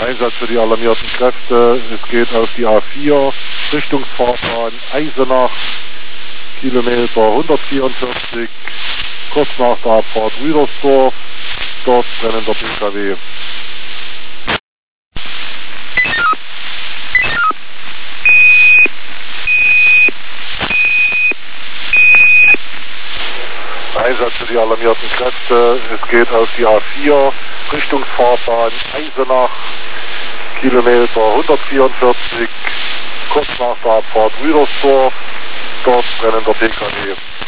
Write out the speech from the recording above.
Einsatz für die alarmierten Kräfte. Es geht auf die A4, Richtungsfahrbahn Eisenach, Kilometer 144, kurz nach der Abfahrt Rüdersdorf, dort brennender PKW. Einsatz für die alarmierten Kräfte. Es geht auf die A4, Richtungsfahrbahn Eisenach, Kilometer 144, kurz nach der Abfahrt Rüdersdorf, dort brennender PKW.